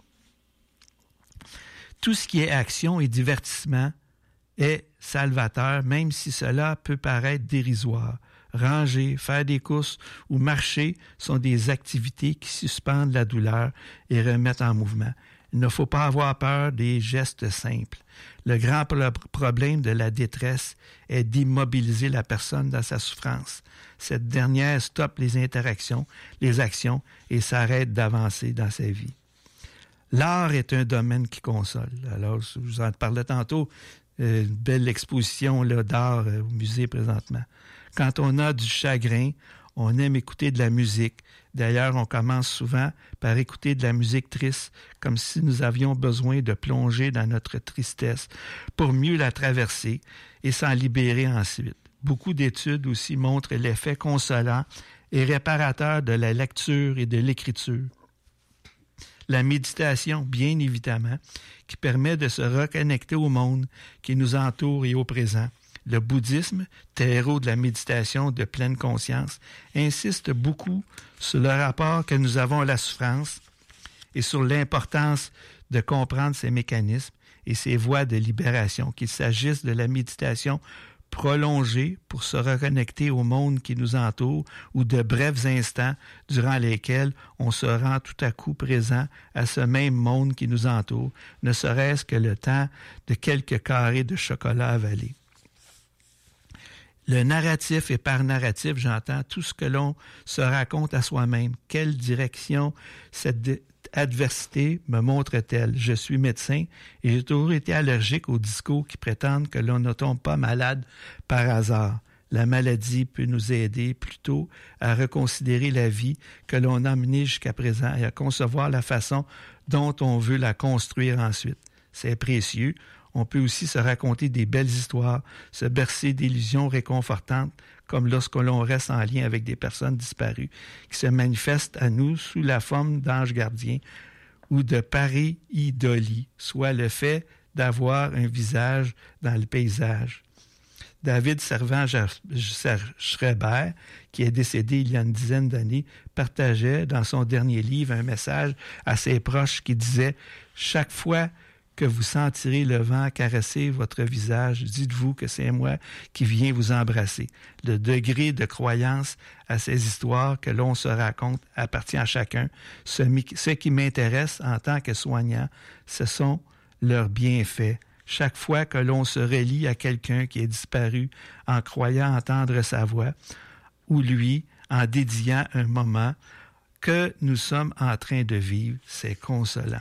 Tout ce qui est action et divertissement est salvateur, même si cela peut paraître dérisoire. Ranger, faire des courses ou marcher sont des activités qui suspendent la douleur et remettent en mouvement. Il ne faut pas avoir peur des gestes simples. Le grand pro- problème de la détresse est d'immobiliser la personne dans sa souffrance. Cette dernière stoppe les interactions, les actions et s'arrête d'avancer dans sa vie. L'art est un domaine qui console. Alors, je vous en parlais tantôt, euh, une belle exposition là, d'art euh, au musée présentement. Quand on a du chagrin, on aime écouter de la musique. D'ailleurs, on commence souvent par écouter de la musique triste, comme si nous avions besoin de plonger dans notre tristesse pour mieux la traverser et s'en libérer ensuite. Beaucoup d'études aussi montrent l'effet consolant et réparateur de la lecture et de l'écriture. La méditation, bien évidemment, qui permet de se reconnecter au monde qui nous entoure et au présent. Le bouddhisme, terreau de la méditation de pleine conscience, insiste beaucoup sur le rapport que nous avons à la souffrance et sur l'importance de comprendre ces mécanismes et ces voies de libération, qu'il s'agisse de la méditation prolongée pour se reconnecter au monde qui nous entoure ou de brefs instants durant lesquels on se rend tout à coup présent à ce même monde qui nous entoure, ne serait-ce que le temps de quelques carrés de chocolat avalés. Le narratif et par narratif, j'entends tout ce que l'on se raconte à soi-même. Quelle direction cette adversité me montre-t-elle? Je suis médecin et j'ai toujours été allergique aux discours qui prétendent que l'on ne tombe pas malade par hasard. La maladie peut nous aider plutôt à reconsidérer la vie que l'on a menée jusqu'à présent et à concevoir la façon dont on veut la construire ensuite. C'est précieux. On peut aussi se raconter des belles histoires, se bercer d'illusions réconfortantes, comme lorsque l'on reste en lien avec des personnes disparues, qui se manifestent à nous sous la forme d'anges gardiens ou de pareidolie, soit le fait d'avoir un visage dans le paysage. David Servan-Schreiber, qui est décédé il y a une dizaine d'années, partageait dans son dernier livre un message à ses proches qui disait « Chaque fois que vous sentirez le vent caresser votre visage, dites-vous que c'est moi qui viens vous embrasser. » Le degré de croyance à ces histoires que l'on se raconte appartient à chacun. Ce, ce qui m'intéresse en tant que soignant, ce sont leurs bienfaits. Chaque fois que l'on se relie à quelqu'un qui est disparu en croyant entendre sa voix, ou lui, en dédiant un moment que nous sommes en train de vivre, c'est consolant.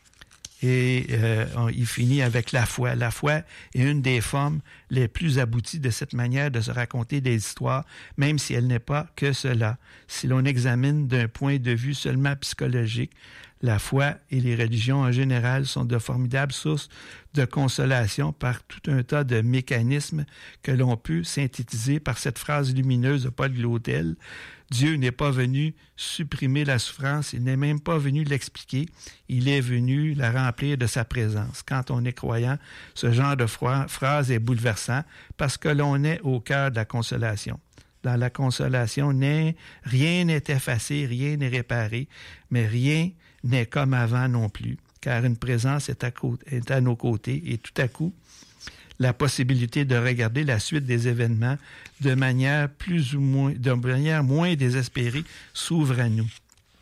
Et euh, on, il finit avec la foi. La foi est une des formes les plus abouties de cette manière de se raconter des histoires, même si elle n'est pas que cela. Si l'on examine d'un point de vue seulement psychologique, la foi et les religions en général sont de formidables sources de consolation par tout un tas de mécanismes que l'on peut synthétiser par cette phrase lumineuse de Paul Glautel. Dieu n'est pas venu supprimer la souffrance, il n'est même pas venu l'expliquer, il est venu la remplir de sa présence. Quand on est croyant, ce genre de phrase est bouleversant parce que l'on est au cœur de la consolation. Dans la consolation, n'est, rien n'est effacé, rien n'est réparé, mais rien n'est comme avant non plus, car une présence est à, côté, est à nos côtés et tout à coup, la possibilité de regarder la suite des événements de manière plus ou moins, de manière moins désespérée s'ouvre à nous.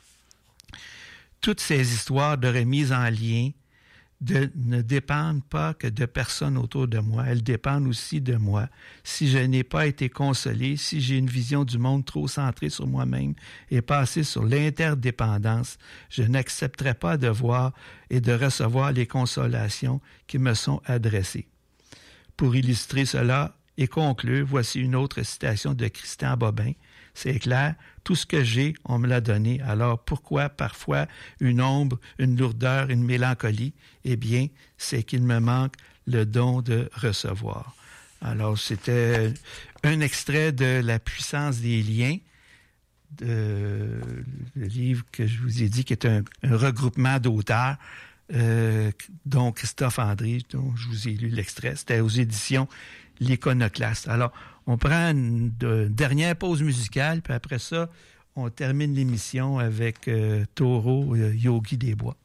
Toutes ces histoires de remise en lien de, ne dépendent pas que de personnes autour de moi, elles dépendent aussi de moi. Si je n'ai pas été consolé, si j'ai une vision du monde trop centrée sur moi-même et passée sur l'interdépendance, je n'accepterai pas de voir et de recevoir les consolations qui me sont adressées. Pour illustrer cela, et conclure, voici une autre citation de Christian Bobin. C'est clair, tout ce que j'ai, on me l'a donné. Alors pourquoi parfois une ombre, une lourdeur, une mélancolie? Eh bien, c'est qu'il me manque le don de recevoir. Alors, c'était un extrait de La puissance des liens, de, le livre que je vous ai dit, qui est un, un regroupement d'auteurs, euh, dont Christophe André, dont je vous ai lu l'extrait. C'était aux éditions L'Iconoclaste. Alors, on prend une, une dernière pause musicale, puis après ça, on termine l'émission avec euh, Taureau, euh, Yogi des Bois.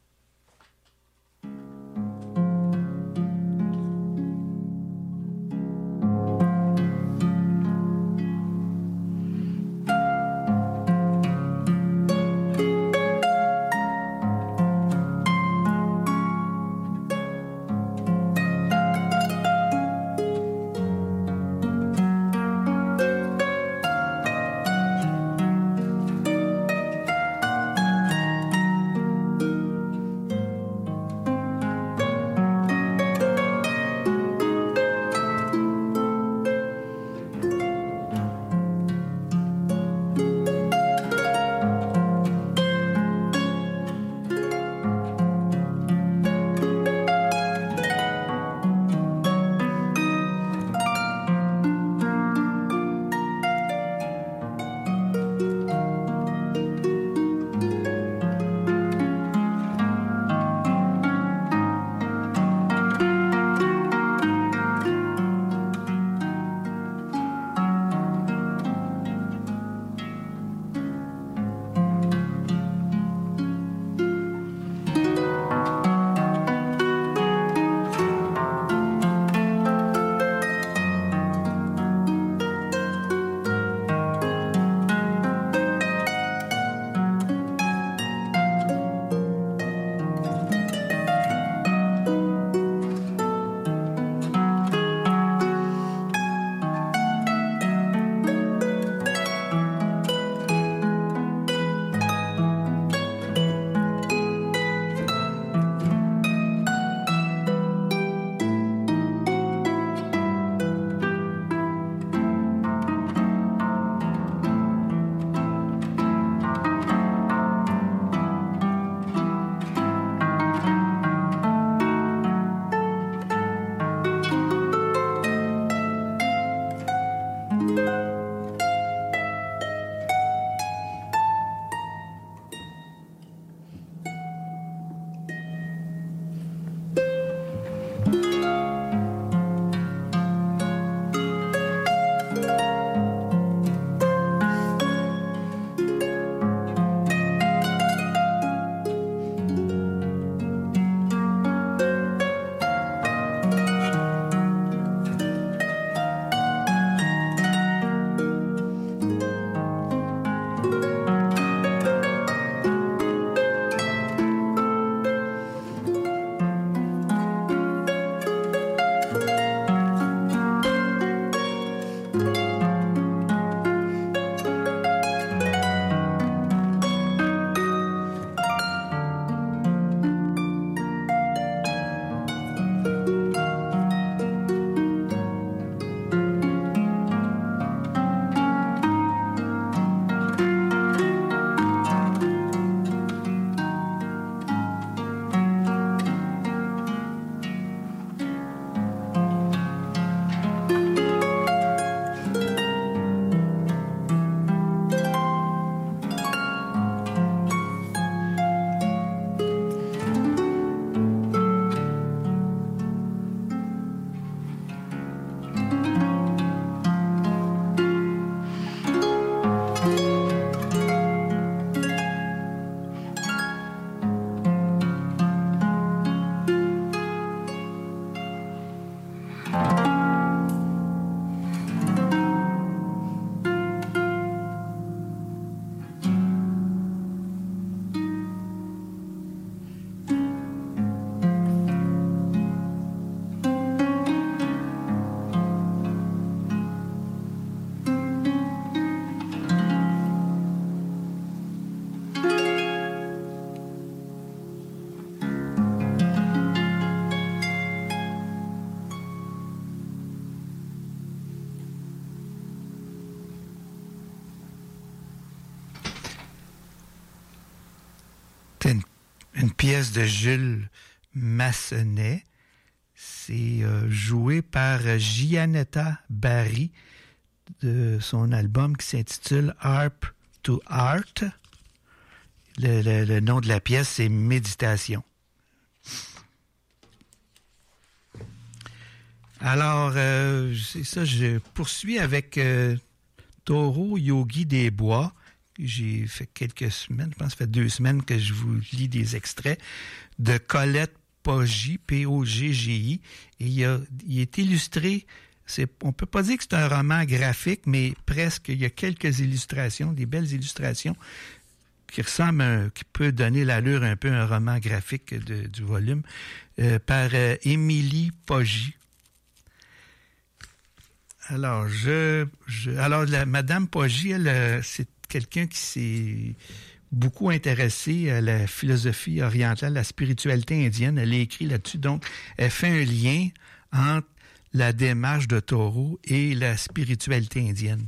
pièce de Jules Massenet. C'est euh, joué par Gianetta Barry de son album qui s'intitule Harp to Art. Le, le, le nom de la pièce, c'est Méditation. Alors, euh, c'est ça, je poursuis avec euh, Toro Yogi des Bois. J'ai fait quelques semaines, je pense que ça fait deux semaines que je vous lis des extraits de Colette Poggi, P O G G I, et il, a, il est illustré, c'est, on ne peut pas dire que c'est un roman graphique, mais presque, il y a quelques illustrations, des belles illustrations qui ressemblent, à un, qui peut donner l'allure un peu à un roman graphique de, du volume, euh, par euh, Émilie Poggi. Alors, je, je alors la, Madame Poggi, elle, c'est quelqu'un qui s'est beaucoup intéressée à la philosophie orientale, la spiritualité indienne. Elle a écrit là-dessus. Donc, elle fait un lien entre la démarche de Toro et la spiritualité indienne.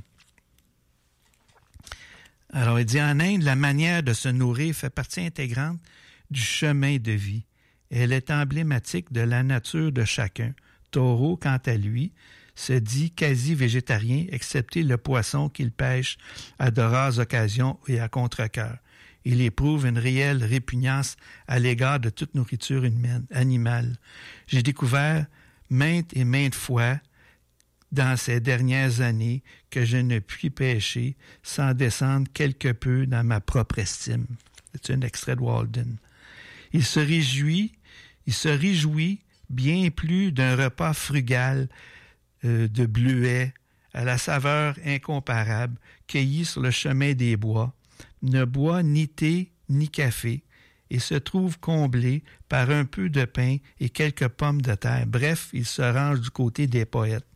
Alors, elle dit, en Inde, la manière de se nourrir fait partie intégrante du chemin de vie. Elle est emblématique de la nature de chacun. Toro, quant à lui, se dit quasi-végétarien, excepté le poisson qu'il pêche à de rares occasions et à contre-cœur. Il éprouve une réelle répugnance à l'égard de toute nourriture humaine, animale. J'ai découvert maintes et maintes fois dans ces dernières années que je ne puis pécher sans descendre quelque peu dans ma propre estime. C'est un extrait de Walden. Il se réjouit, il se réjouit bien plus d'un repas frugal euh, de bleuets à la saveur incomparable, cueilli sur le chemin des bois, ne boit ni thé ni café et se trouve comblé par un peu de pain et quelques pommes de terre. Bref, il se range du côté des poètes.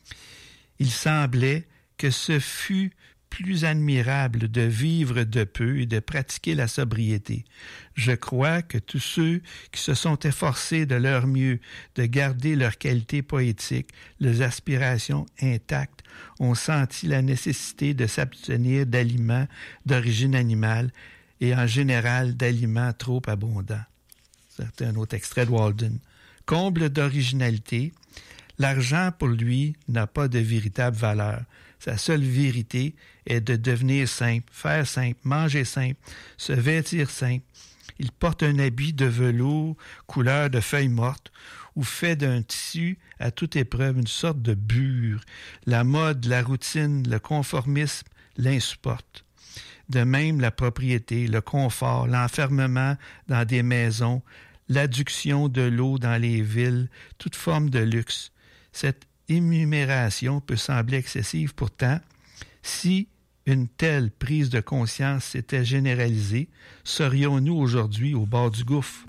Il semblait que ce fût plus admirable de vivre de peu et de pratiquer la sobriété. Je crois que tous ceux qui se sont efforcés de leur mieux de garder leur qualité poétique, leurs aspirations intactes, ont senti la nécessité de s'abstenir d'aliments d'origine animale et en général d'aliments trop abondants. C'est un autre extrait de Walden. Comble d'originalité, l'argent pour lui n'a pas de véritable valeur. Sa seule vérité est de devenir simple, faire simple, manger simple, se vêtir simple. Il porte un habit de velours couleur de feuilles mortes ou fait d'un tissu à toute épreuve une sorte de bure. La mode, la routine, le conformisme l'insupportent. De même, la propriété, le confort, l'enfermement dans des maisons, l'adduction de l'eau dans les villes, toute forme de luxe. Cette énumération peut sembler excessive, pourtant, si une telle prise de conscience s'était généralisée, serions-nous aujourd'hui au bord du gouffre?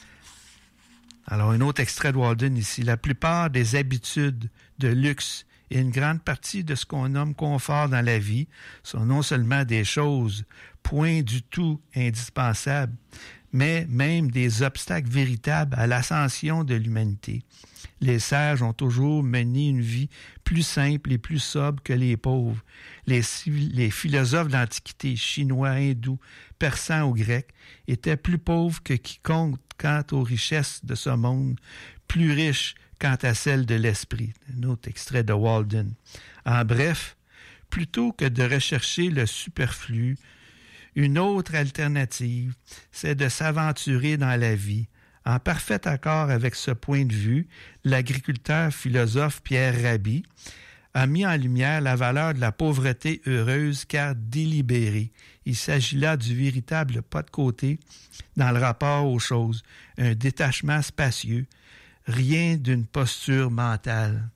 Alors, un autre extrait de Walden ici. La plupart des habitudes de luxe et une grande partie de ce qu'on nomme confort dans la vie sont non seulement des choses point du tout indispensables, mais même des obstacles véritables à l'ascension de l'humanité. Les sages ont toujours mené une vie plus simple et plus sobre que les pauvres. Les, les philosophes d'l'Antiquité, chinois, hindous, persans ou grecs, étaient plus pauvres que quiconque quant aux richesses de ce monde, plus riches quant à celles de l'esprit. Un autre extrait de Walden. En bref, plutôt que de rechercher le superflu, une autre alternative, c'est de s'aventurer dans la vie. En parfait accord avec ce point de vue, l'agriculteur philosophe Pierre Rabhi a mis en lumière la valeur de la pauvreté heureuse car délibérée. Il s'agit là du véritable pas de côté dans le rapport aux choses, un détachement spacieux, rien d'une posture mentale.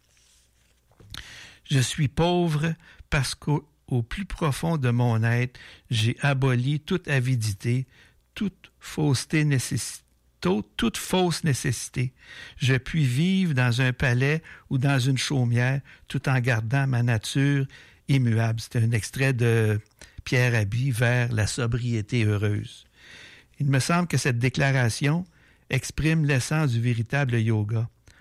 Je suis pauvre parce qu'au au plus profond de mon être, j'ai aboli toute avidité, toute fausseté nécessité. Toute fausse nécessité. Je puis vivre dans un palais ou dans une chaumière tout en gardant ma nature immuable. C'est un extrait de Pierre Rabhi vers la sobriété heureuse. Il me semble que cette déclaration exprime l'essence du véritable yoga.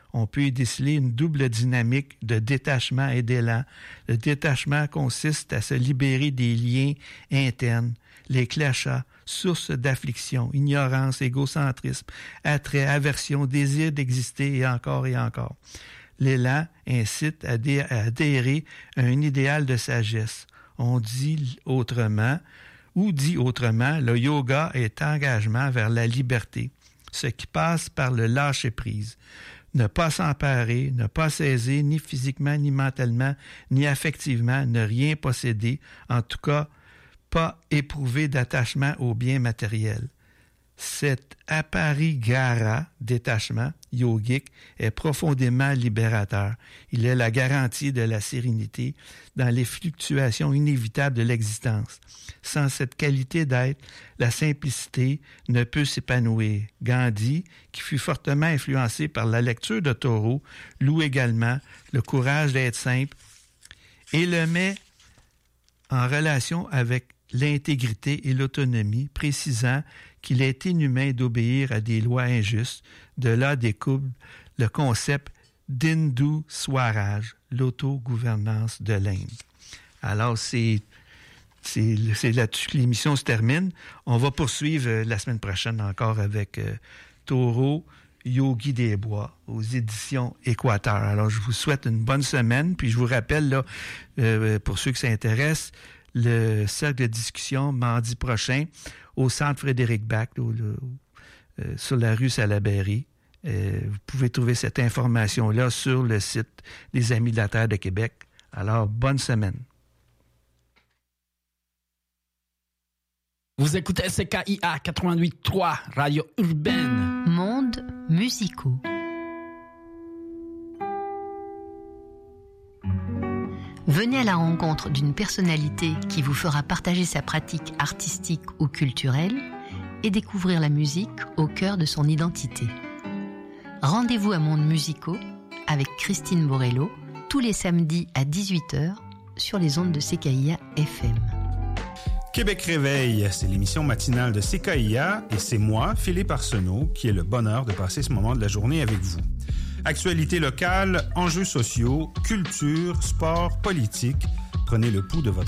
On peut y déceler une double dynamique de détachement et d'élan. Le détachement consiste à se libérer des liens internes, les clochas, sources d'affliction, ignorance, égocentrisme, attrait, aversion, désir d'exister et encore et encore. L'élan incite à, dé- à adhérer à un idéal de sagesse. On dit autrement, ou dit autrement, le yoga est engagement vers la liberté, ce qui passe par le lâcher-prise. Ne pas s'emparer, ne pas saisir, ni physiquement, ni mentalement, ni affectivement, ne rien posséder, en tout cas, pas éprouver d'attachement aux biens matériels. Cet aparigara, détachement yogique, est profondément libérateur. Il est la garantie de la sérénité dans les fluctuations inévitables de l'existence. Sans cette qualité d'être, la simplicité ne peut s'épanouir. Gandhi, qui fut fortement influencé par la lecture de Thoreau, loue également le courage d'être simple et le met en relation avec l'intégrité et l'autonomie, précisant qu'il est inhumain d'obéir à des lois injustes. De là découle le concept d'Hindu Swaraj, l'autogouvernance de l'Inde. Alors, c'est, c'est, c'est là-dessus que l'émission se termine. On va poursuivre la semaine prochaine encore avec euh, Thoreau, Yogi des Bois, aux éditions Équateur. Alors, je vous souhaite une bonne semaine, puis je vous rappelle, là, euh, pour ceux qui s'intéressent, le cercle de discussion mardi prochain au centre Frédéric Bach, au, le, euh, sur la rue Salaberry. Euh, vous pouvez trouver cette information-là sur le site des Amis de la Terre de Québec. Alors, bonne semaine. Vous écoutez C K I A quatre-vingt-huit virgule trois, Radio Urbaine. Mondes musicaux. Venez à la rencontre d'une personnalité qui vous fera partager sa pratique artistique ou culturelle et découvrir la musique au cœur de son identité. Rendez-vous à Mondes musicaux avec Christine Borello tous les samedis à dix-huit heures sur les ondes de C K I A F M. Québec Réveil, c'est l'émission matinale de C K I A et c'est moi, Philippe Arsenault, qui ai le bonheur de passer ce moment de la journée avec vous. Actualités locales, enjeux sociaux, culture, sport, politique. Prenez le pouls de votre